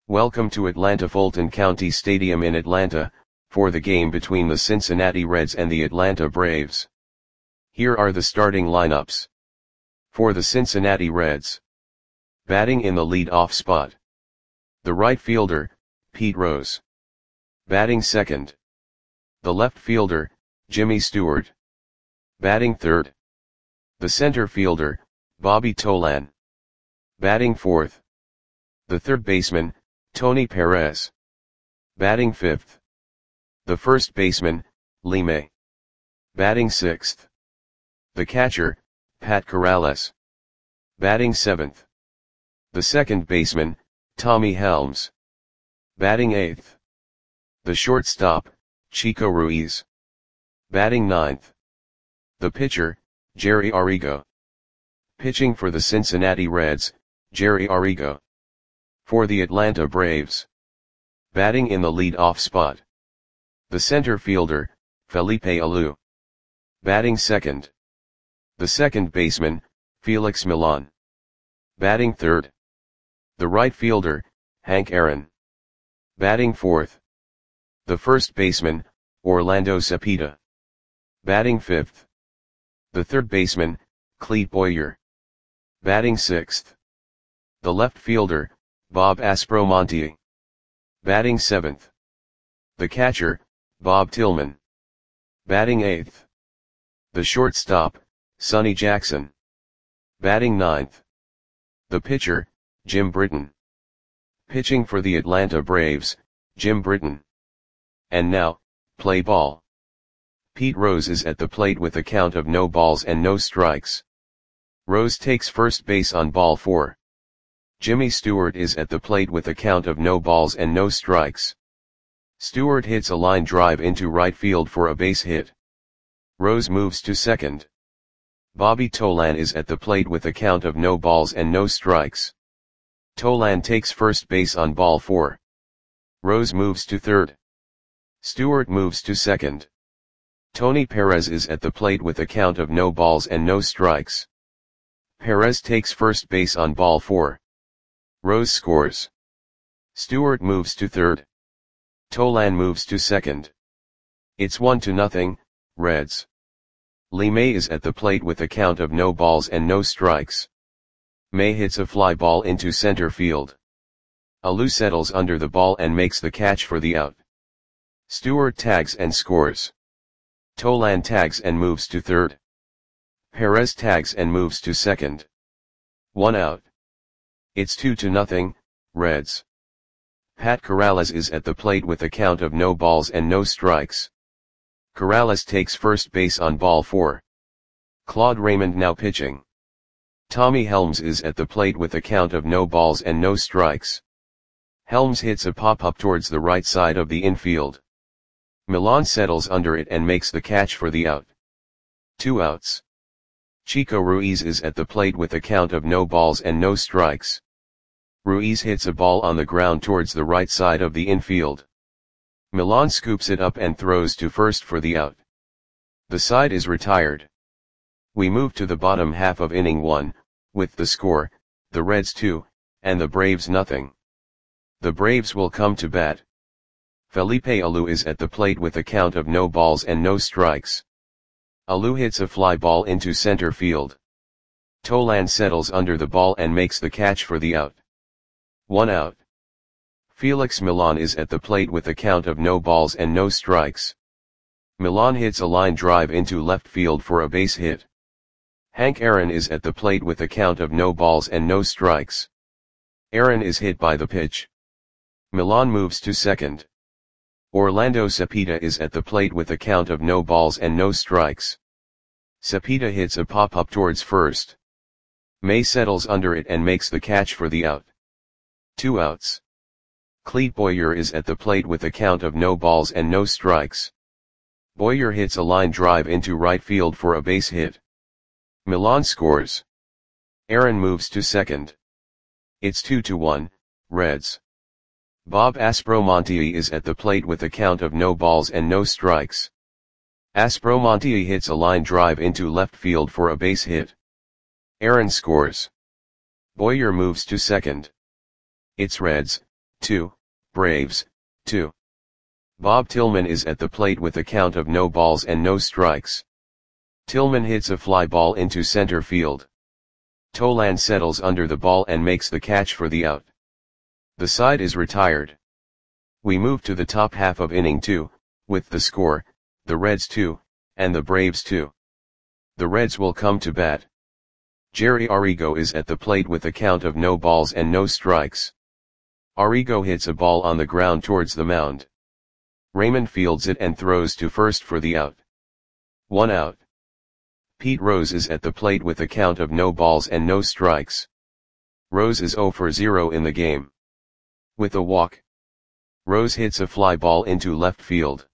Welcome to Atlanta Fulton County Stadium in Atlanta, for the game between the Cincinnati Reds and the Atlanta Braves. Here are the starting lineups. For the Cincinnati Reds. Batting in the lead-off spot. The right fielder, Pete Rose. Batting second. The left fielder, Jimmy Stewart. Batting third. The center fielder, Bobby Tolan. Batting fourth. The third baseman, Tony Perez. Batting fifth. The first baseman, Lee May. Batting sixth. The catcher, Pat Corrales. Batting seventh. The second baseman, Tommy Helms. Batting eighth. The shortstop, Chico Ruiz. Batting ninth. The pitcher, Jerry Arrigo. Pitching for the Cincinnati Reds, Jerry Arrigo. For the Atlanta Braves. Batting in the lead-off spot. The center fielder, Felipe Alou. Batting second. The second baseman, Felix Millan. Batting third. The right fielder, Hank Aaron. Batting fourth. The first baseman, Orlando Cepeda. Batting fifth. The third baseman, Clete Boyer. Batting sixth. The left fielder, Bob Aspromonte. Batting seventh. The catcher, Bob Tillman. Batting eighth. The shortstop, Sonny Jackson. Batting ninth. The pitcher, Jim Britton. Pitching for the Atlanta Braves, Jim Britton. And now, play ball. Pete Rose is at the plate with a count of no balls and no strikes. Rose takes first base on ball 4. Jimmy Stewart is at the plate with a count of no balls and no strikes. Stewart hits a line drive into right field for a base hit. Rose moves to second. Bobby Tolan is at the plate with a count of no balls and no strikes. Tolan takes first base on ball 4. Rose moves to third. Stewart moves to second. Tony Perez is at the plate with a count of no balls and no strikes. Perez takes first base on ball 4. Rose scores. Stewart moves to third. Tolan moves to second. It's 1-0, Reds. Lee May is at the plate with a count of no balls and no strikes. May hits a fly ball into center field. Alou settles under the ball and makes the catch for the out. Stewart tags and scores. Tolan tags and moves to third. Perez tags and moves to second. 1 out. It's 2-0, Reds. Pat Corrales is at the plate with a count of no balls and no strikes. Corrales takes first base on ball 4. Claude Raymond now pitching. Tommy Helms is at the plate with a count of no balls and no strikes. Helms hits a pop-up towards the right side of the infield. Millan settles under it and makes the catch for the out. 2 outs. Chico Ruiz is at the plate with a count of no balls and no strikes. Ruiz hits a ball on the ground towards the right side of the infield. Millan scoops it up and throws to first for the out. The side is retired. We move to the bottom half of inning 1, with the score, the Reds 2, and the Braves nothing. The Braves will come to bat. Felipe Alou is at the plate with a count of no balls and no strikes. Alou hits a fly ball into center field. Tolan settles under the ball and makes the catch for the out. 1 out. Felix Millan is at the plate with a count of no balls and no strikes. Millan hits a line drive into left field for a base hit. Hank Aaron is at the plate with a count of no balls and no strikes. Aaron is hit by the pitch. Millan moves to second. Orlando Cepeda is at the plate with a count of no balls and no strikes. Cepeda hits a pop-up towards first. May settles under it and makes the catch for the out. 2 outs. Clete Boyer is at the plate with a count of no balls and no strikes. Boyer hits a line drive into right field for a base hit. Millan scores. Aaron moves to second. It's 2-1, Reds. Bob Aspromonte is at the plate with a count of no balls and no strikes. Aspromonte hits a line drive into left field for a base hit. Aaron scores. Boyer moves to second. It's Reds, 2, Braves, 2. Bob Tillman is at the plate with a count of no balls and no strikes. Tillman hits a fly ball into center field. Tolan settles under the ball and makes the catch for the out. The side is retired. We move to the top half of inning 2, with the score, the Reds 2, and the Braves 2. The Reds will come to bat. Jerry Arrigo is at the plate with a count of no balls and no strikes. Arrigo hits a ball on the ground towards the mound. Raymond fields it and throws to first for the out. 1 out. Pete Rose is at the plate with a count of no balls and no strikes. Rose is 0 for 0 in the game. With a walk, Rose hits a fly ball into left field.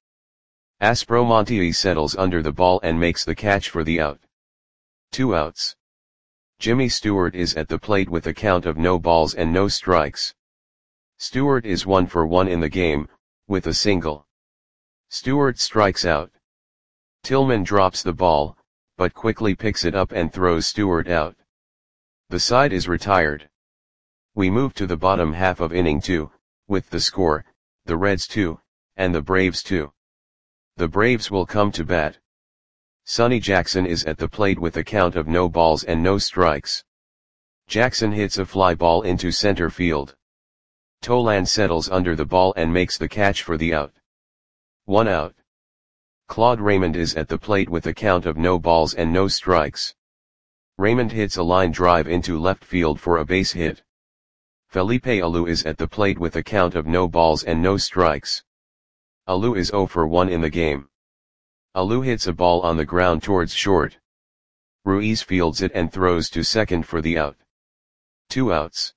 Aspromonte settles under the ball and makes the catch for the out. 2 outs. Jimmy Stewart is at the plate with a count of no balls and no strikes. Stewart is 1 for 1 in the game, with a single. Stewart strikes out. Tillman drops the ball, but quickly picks it up and throws Stewart out. The side is retired. We move to the bottom half of inning 2, with the score, the Reds 2, and the Braves 2. The Braves will come to bat. Sonny Jackson is at the plate with a count of no balls and no strikes. Jackson hits a fly ball into center field. Tolan settles under the ball and makes the catch for the out. 1 out. Claude Raymond is at the plate with a count of no balls and no strikes. Raymond hits a line drive into left field for a base hit. Felipe Alou is at the plate with a count of no balls and no strikes. Alou is 0 for 1 in the game. Alou hits a ball on the ground towards short. Ruiz fields it and throws to second for the out. 2 outs.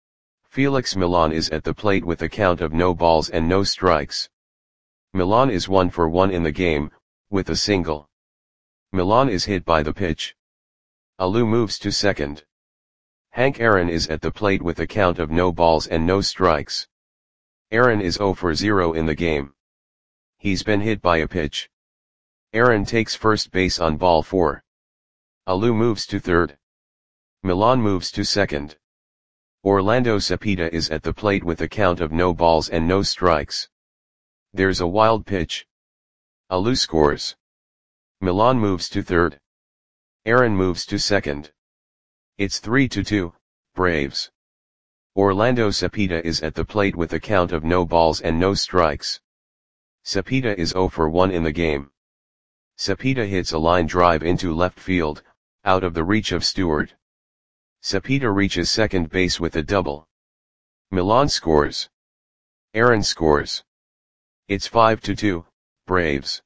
Felix Milan is at the plate with a count of no balls and no strikes. Milan is 1 for 1 in the game, with a single. Milan is hit by the pitch. Alou moves to second. Hank Aaron is at the plate with a count of no balls and no strikes. Aaron is 0 for 0 in the game. He's been hit by a pitch. Aaron takes first base on ball 4. Alou moves to third. Milan moves to second. Orlando Cepeda is at the plate with a count of no balls and no strikes. There's a wild pitch. Alou scores. Milan moves to third. Aaron moves to second. It's 3-2, Braves. Orlando Cepeda is at the plate with a count of no balls and no strikes. Cepeda is 0 for 1 in the game. Cepeda hits a line drive into left field, out of the reach of Stewart. Cepeda reaches second base with a double. Milan scores. Aaron scores. It's 5-2, Braves.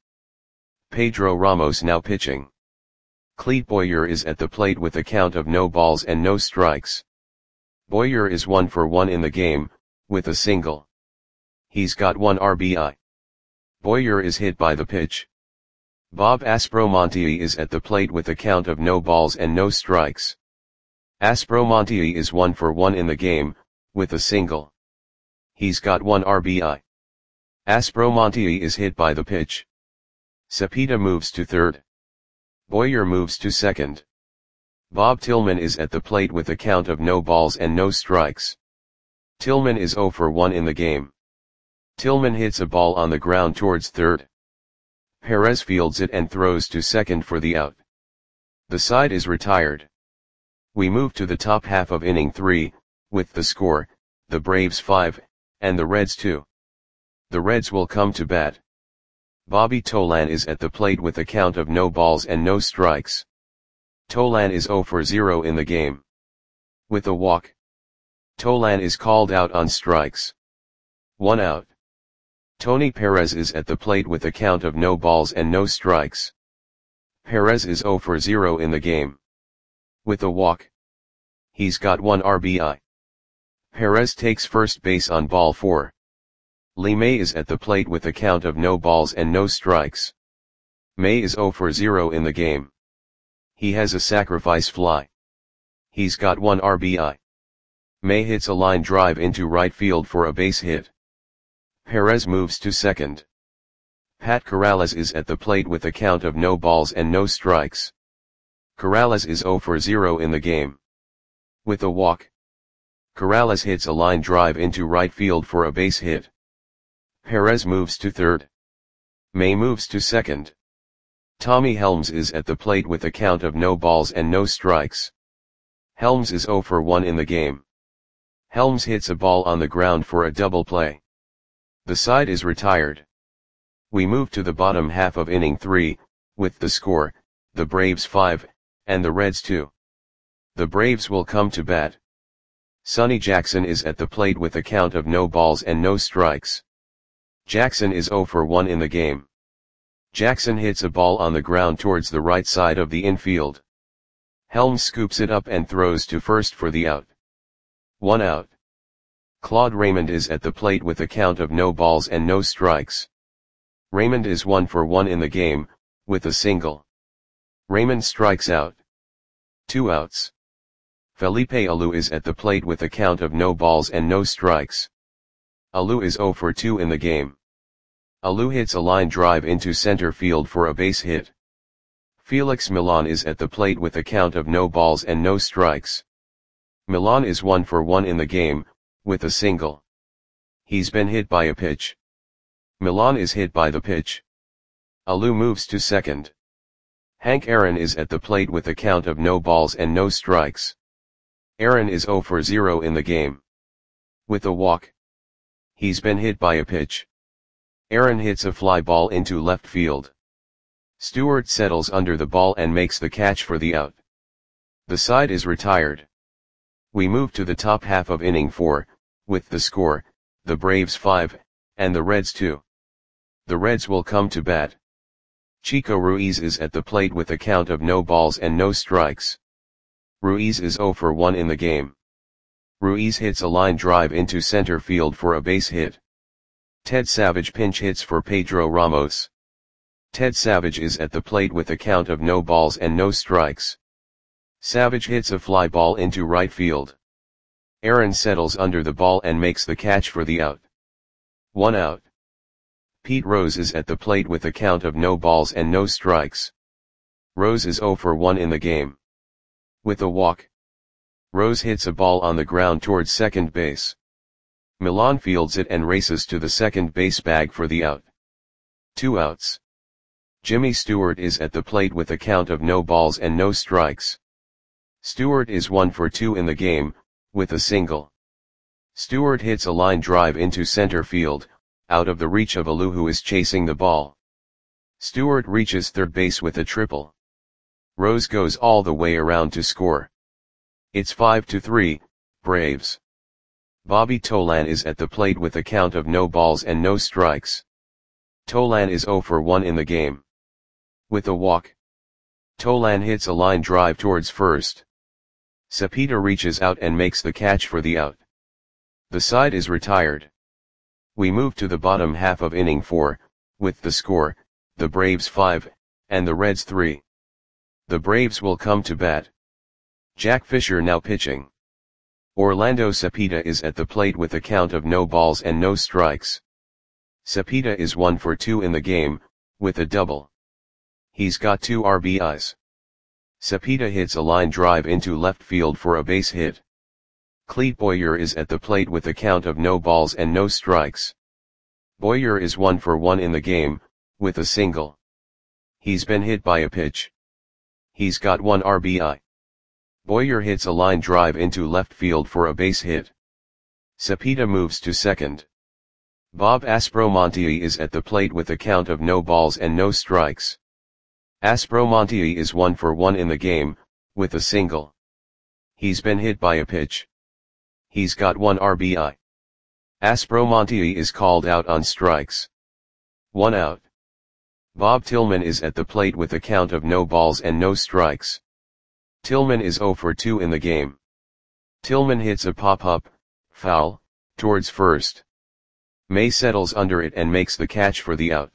Pedro Ramos now pitching. Clete Boyer is at the plate with a count of no balls and no strikes. Boyer is 1 for 1 in the game, with a single. He's got 1 RBI. Boyer is hit by the pitch. Bob Aspromonte is at the plate with a count of no balls and no strikes. Aspromonte is 1 for 1 in the game, with a single. He's got 1 RBI. Aspromonte is hit by the pitch. Cepeda moves to third. Boyer moves to second. Bob Tillman is at the plate with a count of no balls and no strikes. Tillman is 0 for 1 in the game. Tillman hits a ball on the ground towards third. Perez fields it and throws to second for the out. The side is retired. We move to the top half of inning 3, with the score, the Braves 5, and the Reds 2. The Reds will come to bat. Bobby Tolan is at the plate with a count of no balls and no strikes. Tolan is 0 for 0 in the game. With a walk, Tolan is called out on strikes. 1 out. Tony Perez is at the plate with a count of no balls and no strikes. Perez is 0 for 0 in the game. With a walk, he's got 1 RBI. Perez takes first base on ball 4. Lee May is at the plate with a count of no balls and no strikes. May is 0 for 0 in the game. He has a sacrifice fly. He's got 1 RBI. May hits a line drive into right field for a base hit. Perez moves to second. Pat Corrales is at the plate with a count of no balls and no strikes. Corrales is 0 for 0 in the game. With a walk, Corrales hits a line drive into right field for a base hit. Perez moves to third. May moves to second. Tommy Helms is at the plate with a count of no balls and no strikes. Helms is 0 for 1 in the game. Helms hits a ball on the ground for a double play. The side is retired. We move to the bottom half of inning 3, with the score, the Braves 5, and the Reds 2. The Braves will come to bat. Sonny Jackson is at the plate with a count of no balls and no strikes. Jackson is 0 for 1 in the game. Jackson hits a ball on the ground towards the right side of the infield. Helms scoops it up and throws to first for the out. 1 out. Claude Raymond is at the plate with a count of no balls and no strikes. Raymond is 1 for 1 in the game, with a single. Raymond strikes out. 2 outs. Felipe Alou is at the plate with a count of no balls and no strikes. Alou is 0 for 2 in the game. Alou hits a line drive into center field for a base hit. Felix Millan is at the plate with a count of no balls and no strikes. Millan is 1 for 1 in the game, with a single. He's been hit by a pitch. Millan is hit by the pitch. Alou moves to second. Hank Aaron is at the plate with a count of no balls and no strikes. Aaron is 0 for 0 in the game. With a walk. He's been hit by a pitch. Aaron hits a fly ball into left field. Stewart settles under the ball and makes the catch for the out. The side is retired. We move to the top half of inning 4, with the score, the Braves 5, and the Reds 2. The Reds will come to bat. Chico Ruiz is at the plate with a count of no balls and no strikes. Ruiz is 0 for 1 in the game. Ruiz hits a line drive into center field for a base hit. Ted Savage pinch hits for Pedro Ramos. Ted Savage is at the plate with a count of no balls and no strikes. Savage hits a fly ball into right field. Aaron settles under the ball and makes the catch for the out. 1 out. Pete Rose is at the plate with a count of no balls and no strikes. Rose is 0 for 1 in the game. With a walk. Rose hits a ball on the ground towards second base. Millan fields it and races to the second base bag for the out. 2 outs. Jimmy Stewart is at the plate with a count of no balls and no strikes. Stewart is 1 for 2 in the game, with a single. Stewart hits a line drive into center field, out of the reach of Alou who is chasing the ball. Stewart reaches third base with a triple. Rose goes all the way around to score. It's 5-3, Braves. Bobby Tolan is at the plate with a count of no balls and no strikes. Tolan is 0 for 1 in the game. With a walk. Tolan hits a line drive towards first. Cepeda reaches out and makes the catch for the out. The side is retired. We move to the bottom half of inning 4, with the score, the Braves 5, and the Reds 3. The Braves will come to bat. Jack Fisher now pitching. Orlando Cepeda is at the plate with a count of no balls and no strikes. Cepeda is 1 for 2 in the game, with a double. He's got 2 RBIs. Cepeda hits a line drive into left field for a base hit. Clete Boyer is at the plate with a count of no balls and no strikes. Boyer is 1 for 1 in the game, with a single. He's been hit by a pitch. He's got 1 RBI. Boyer hits a line drive into left field for a base hit. Cepeda moves to second. Bob Aspromonte is at the plate with a count of no balls and no strikes. Aspromonte is 1 for 1 in the game, with a single. He's been hit by a pitch. He's got 1 RBI. Aspromonte is called out on strikes. 1 out. Bob Tillman is at the plate with a count of no balls and no strikes. Tillman is 0 for 2 in the game. Tillman hits a pop-up, foul, towards first. May settles under it and makes the catch for the out.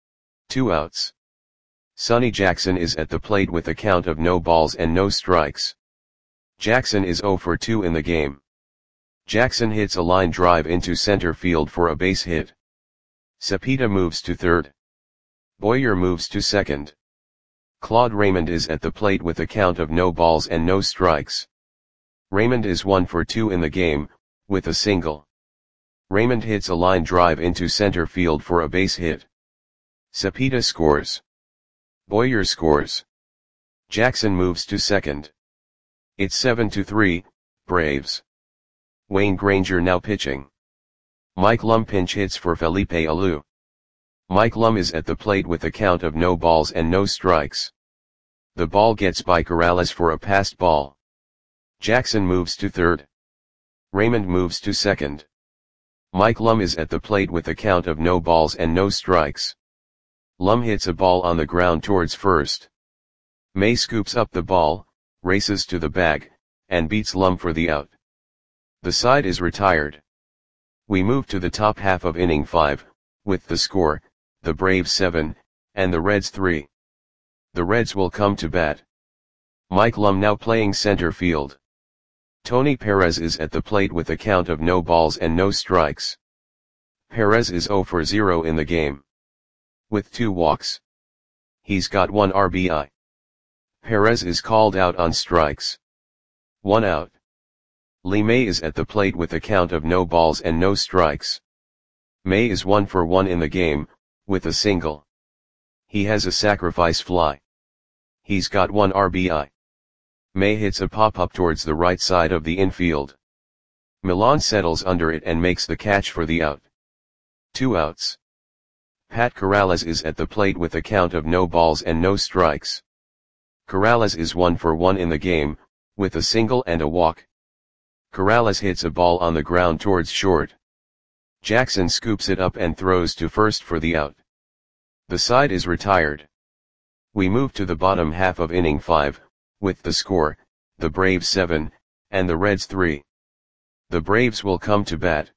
2 outs. Sonny Jackson is at the plate with a count of no balls and no strikes. Jackson is 0 for 2 in the game. Jackson hits a line drive into center field for a base hit. Cepeda moves to third. Boyer moves to second. Claude Raymond is at the plate with a count of no balls and no strikes. Raymond is 1 for 2 in the game, with a single. Raymond hits a line drive into center field for a base hit. Cepeda scores. Boyer scores. Jackson moves to second. It's 7-3, Braves. Wayne Granger now pitching. Mike Lum pinch hits for Felipe Alou. Mike Lum is at the plate with a count of no balls and no strikes. The ball gets by Corrales for a passed ball. Jackson moves to third. Raymond moves to second. Mike Lum is at the plate with a count of no balls and no strikes. Lum hits a ball on the ground towards first. May scoops up the ball, races to the bag, and beats Lum for the out. The side is retired. We move to the top half of inning 5, with the score, the Braves 7, and the Reds 3. The Reds will come to bat. Mike Lum now playing center field. Tony Perez is at the plate with a count of no balls and no strikes. Perez is 0 for 0 in the game. With 2 walks. He's got 1 RBI. Perez is called out on strikes. 1 out. Lee May is at the plate with a count of no balls and no strikes. May is 1 for 1 in the game, with a single. He has a sacrifice fly. He's got 1 RBI. May hits a pop-up towards the right side of the infield. Milan settles under it and makes the catch for the out. 2 outs. Pat Corrales is at the plate with a count of no balls and no strikes. Corrales is 1 for 1 in the game, with a single and a walk. Corrales hits a ball on the ground towards short. Jackson scoops it up and throws to first for the out. The side is retired. We move to the bottom half of inning 5, with the score, the Braves 7, and the Reds 3. The Braves will come to bat.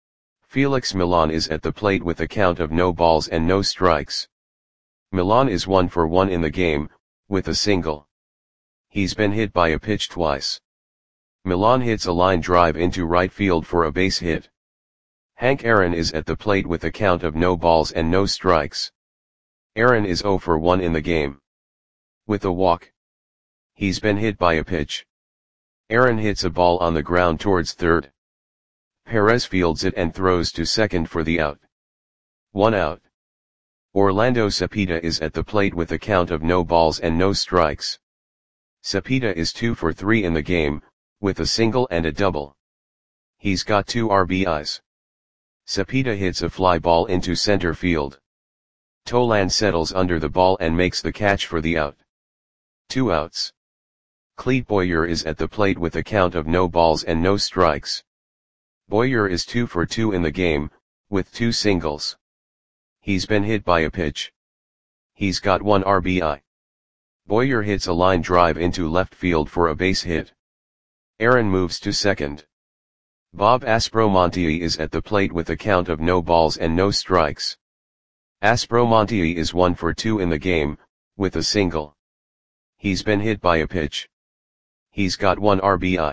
Felix Milan is at the plate with a count of no balls and no strikes. Milan is 1 for 1 in the game, with a single. He's been hit by a pitch twice. Milan hits a line drive into right field for a base hit. Hank Aaron is at the plate with a count of no balls and no strikes. Aaron is 0 for 1 in the game. With a walk. He's been hit by a pitch. Aaron hits a ball on the ground towards third. Perez fields it and throws to second for the out. 1 out. Orlando Cepeda is at the plate with a count of no balls and no strikes. Cepeda is 2 for 3 in the game, with a single and a double. He's got 2 RBIs. Cepeda hits a fly ball into center field. Tolan settles under the ball and makes the catch for the out. 2 outs. Clete Boyer is at the plate with a count of no balls and no strikes. Boyer is 2 for 2 in the game, with 2 singles. He's been hit by a pitch. He's got 1 RBI. Boyer hits a line drive into left field for a base hit. Aaron moves to second. Bob Aspromonte is at the plate with a count of no balls and no strikes. Aspromonte is 1 for 2 in the game, with a single. He's been hit by a pitch. He's got 1 RBI.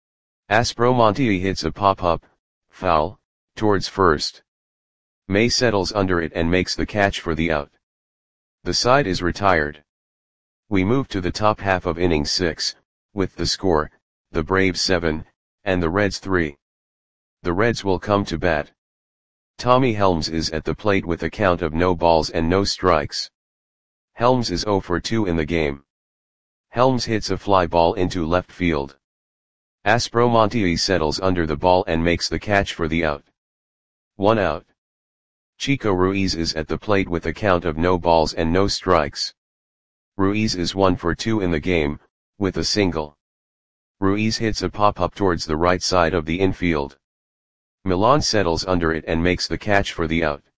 Aspromonte hits a pop-up, foul, towards first. May settles under it and makes the catch for the out. The side is retired. We move to the top half of inning 6, with the score, the Braves 7, and the Reds 3. The Reds will come to bat. Tommy Helms is at the plate with a count of no balls and no strikes. Helms is 0 for 2 in the game. Helms hits a fly ball into left field. Aspromonte settles under the ball and makes the catch for the out. 1 out. Chico Ruiz is at the plate with a count of no balls and no strikes. Ruiz is 1 for 2 in the game, with a single. Ruiz hits a pop-up towards the right side of the infield. Milan settles under it and makes the catch for the out.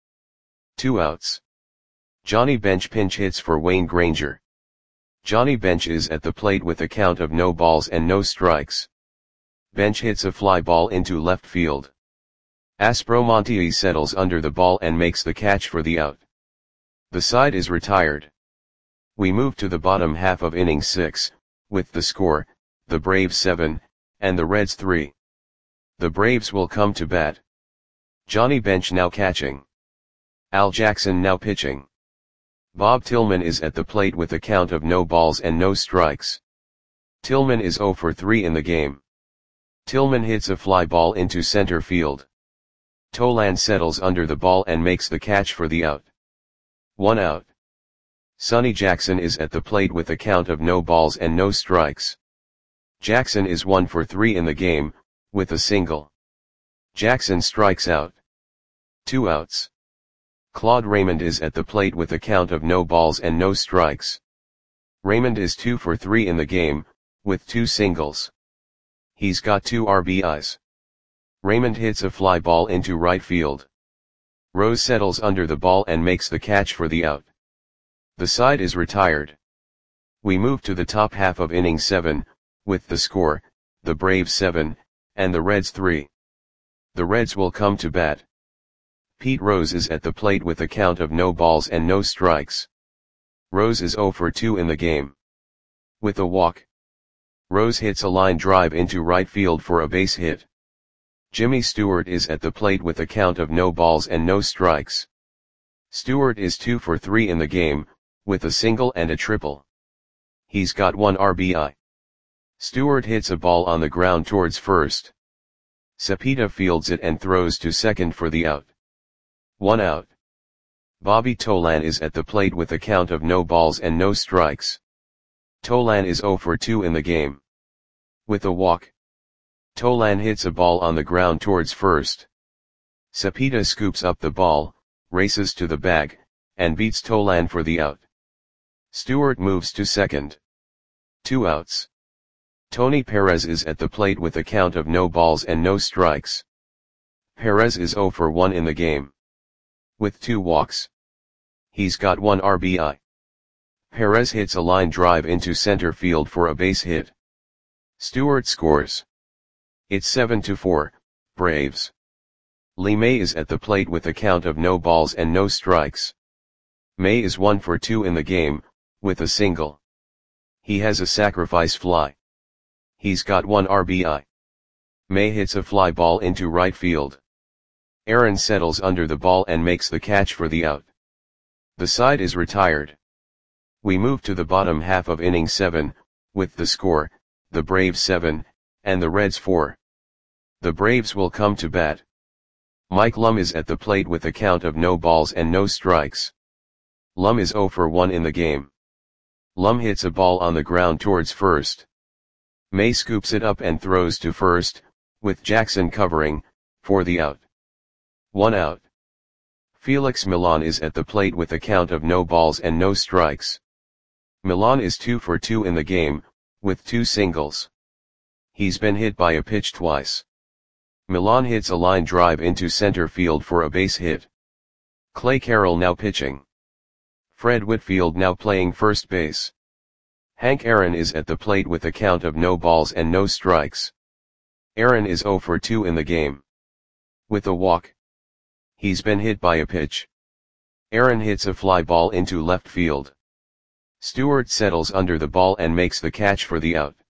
2 outs. Johnny Bench pinch hits for Wayne Granger. Johnny Bench is at the plate with a count of no balls and no strikes. Bench hits a fly ball into left field. Aspromonte settles under the ball and makes the catch for the out. The side is retired. We move to the bottom half of inning 6, with the score, the Braves 7, and the Reds 3. The Braves will come to bat. Johnny Bench now catching. Al Jackson now pitching. Bob Tillman is at the plate with a count of no balls and no strikes. Tillman is 0 for 3 in the game. Tillman hits a fly ball into center field. Tolan settles under the ball and makes the catch for the out. 1 out. Sonny Jackson is at the plate with a count of no balls and no strikes. Jackson is 1 for 3 in the game, with a single. Jackson strikes out. 2 outs. Claude Raymond is at the plate with a count of no balls and no strikes. Raymond is 2 for 3 in the game, with 2 singles. He's got 2 RBIs. Raymond hits a fly ball into right field. Rose settles under the ball and makes the catch for the out. The side is retired. We move to the top half of inning 7, with the score, the Braves 7, and the Reds 3. The Reds will come to bat. Pete Rose is at the plate with a count of no balls and no strikes. Rose is 0 for 2 in the game. With a walk. Rose hits a line drive into right field for a base hit. Jimmy Stewart is at the plate with a count of no balls and no strikes. Stewart is 2 for 3 in the game, with a single and a triple. He's got 1 RBI. Stewart hits a ball on the ground towards first. Cepeda fields it and throws to second for the out. 1 out. Bobby Tolan is at the plate with a count of no balls and no strikes. Tolan is 0 for 2 in the game. With a walk. Tolan hits a ball on the ground towards first. Cepeda scoops up the ball, races to the bag, and beats Tolan for the out. Stewart moves to second. 2 outs. Tony Perez is at the plate with a count of no balls and no strikes. Perez is 0 for 1 in the game. With 2 walks. He's got 1 RBI. Perez hits a line drive into center field for a base hit. Stewart scores. It's 7-4, Braves. Lee May is at the plate with a count of no balls and no strikes. May is 1 for 2 in the game, with a single. He has a sacrifice fly. He's got 1 RBI. May hits a fly ball into right field. Aaron settles under the ball and makes the catch for the out. The side is retired. We move to the bottom half of inning 7, with the score, the Braves 7, and the Reds 4. The Braves will come to bat. Mike Lum is at the plate with a count of no balls and no strikes. Lum is 0 for 1 in the game. Lum hits a ball on the ground towards first. May scoops it up and throws to first, with Jackson covering, for the out. 1 out. Felix Millan is at the plate with a count of no balls and no strikes. Millan is 2 for 2 in the game, with 2 singles. He's been hit by a pitch twice. Millan hits a line drive into center field for a base hit. Clay Carroll now pitching. Fred Whitfield now playing first base. Hank Aaron is at the plate with a count of no balls and no strikes. Aaron is 0 for 2 in the game. With a walk. He's been hit by a pitch. Aaron hits a fly ball into left field. Stewart settles under the ball and makes the catch for the out.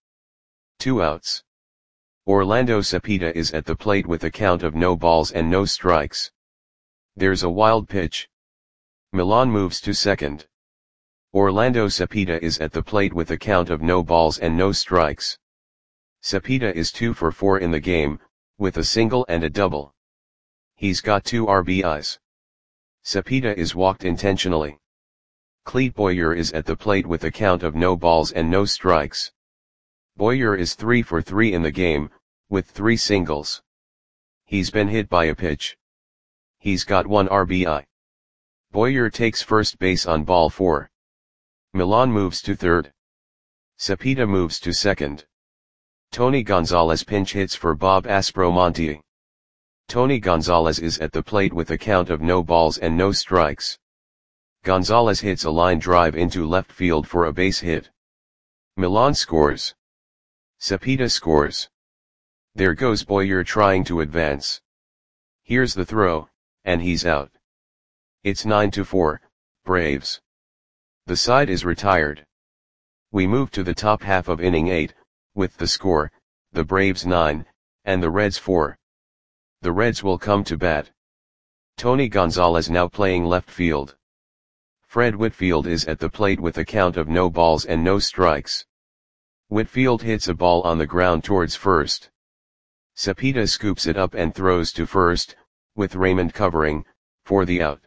2 outs. Orlando Cepeda is at the plate with a count of no balls and no strikes. There's a wild pitch. Millan moves to second. Orlando Cepeda is at the plate with a count of no balls and no strikes. Cepeda is 2 for 4 in the game, with a single and a double. He's got 2 RBIs. Cepeda is walked intentionally. Clete Boyer is at the plate with a count of no balls and no strikes. Boyer is 3 for 3 in the game, with 3 singles. He's been hit by a pitch. He's got 1 RBI. Boyer takes first base on ball 4. Millan moves to third. Cepeda moves to second. Tony Gonzalez pinch hits for Bob Aspromonte. Tony Gonzalez is at the plate with a count of no balls and no strikes. Gonzalez hits a line drive into left field for a base hit. Millan scores. Cepeda scores. There goes Boyer trying to advance. Here's the throw, and he's out. It's 9-4, Braves. The side is retired. We move to the top half of inning 8, with the score, the Braves 9, and the Reds 4. The Reds will come to bat. Tony Gonzalez now playing left field. Fred Whitfield is at the plate with a count of no balls and no strikes. Whitfield hits a ball on the ground towards first. Cepeda scoops it up and throws to first, with Raymond covering, for the out.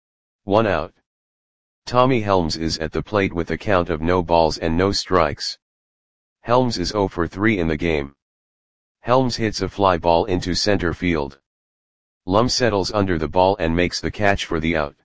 1 out. Tommy Helms is at the plate with a count of no balls and no strikes. Helms is 0 for 3 in the game. Helms hits a fly ball into center field. Lum settles under the ball and makes the catch for the out.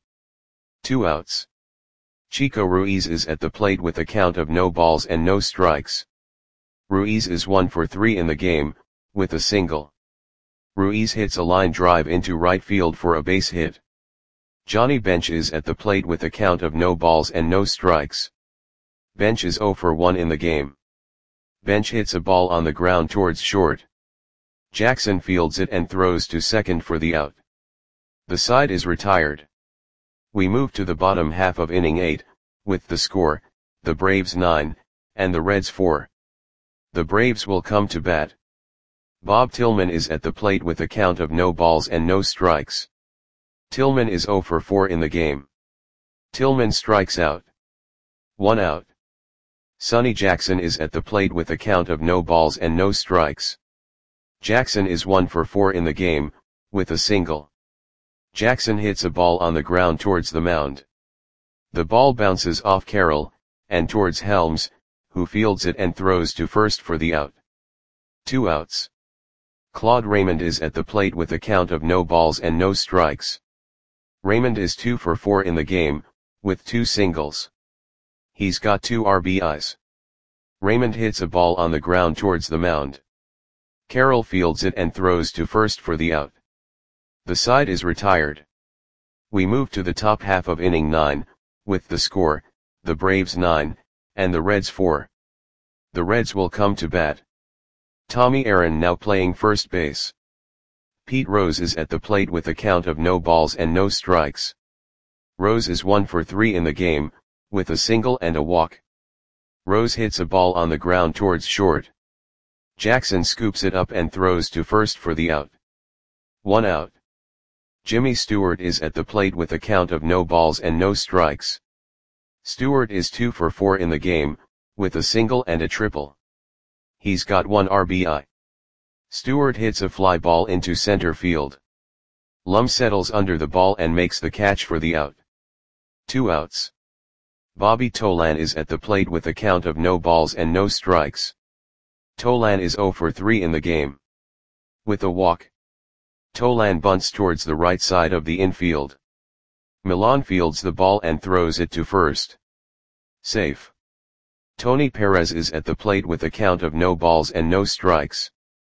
2 outs. Chico Ruiz is at the plate with a count of no balls and no strikes. Ruiz is 1 for 3 in the game, with a single. Ruiz hits a line drive into right field for a base hit. Johnny Bench is at the plate with a count of no balls and no strikes. Bench is 0 for 1 in the game. Bench hits a ball on the ground towards short. Jackson fields it and throws to second for the out. The side is retired. We move to the bottom half of inning 8, with the score, the Braves 9, and the Reds 4. The Braves will come to bat. Bob Tillman is at the plate with a count of no balls and no strikes. Tillman is 0 for 4 in the game. Tillman strikes out. 1 out. Sonny Jackson is at the plate with a count of no balls and no strikes. Jackson is 1 for 4 in the game, with a single. Jackson hits a ball on the ground towards the mound. The ball bounces off Carroll, and towards Helms, who fields it and throws to first for the out. 2 outs. Claude Raymond is at the plate with a count of no balls and no strikes. Raymond is 2 for 4 in the game, with 2 singles. He's got 2 RBIs. Raymond hits a ball on the ground towards the mound. Carroll fields it and throws to first for the out. The side is retired. We move to the top half of inning 9, with the score, the Braves 9, and the Reds 4. The Reds will come to bat. Tommy Aaron now playing first base. Pete Rose is at the plate with a count of no balls and no strikes. Rose is 1 for 3 in the game, with a single and a walk. Rose hits a ball on the ground towards short. Jackson scoops it up and throws to first for the out. 1 out. Jimmy Stewart is at the plate with a count of no balls and no strikes. Stewart is 2 for 4 in the game, with a single and a triple. He's got 1 RBI. Stewart hits a fly ball into center field. Lum settles under the ball and makes the catch for the out. 2 outs. Bobby Tolan is at the plate with a count of no balls and no strikes. Tolan is 0 for 3 in the game. With a walk. Tolan bunts towards the right side of the infield. Milan fields the ball and throws it to first. Safe. Tony Perez is at the plate with a count of no balls and no strikes.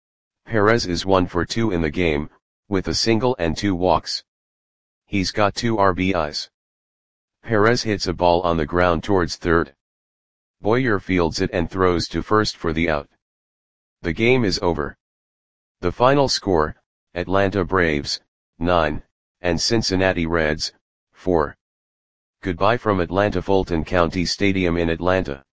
Perez is 1 for 2 in the game, with a single and 2 walks. He's got 2 RBIs. Perez hits a ball on the ground towards third. Boyer fields it and throws to first for the out. The game is over. The final score, Atlanta Braves, 9, and Cincinnati Reds, 4. Goodbye from Atlanta Fulton County Stadium in Atlanta.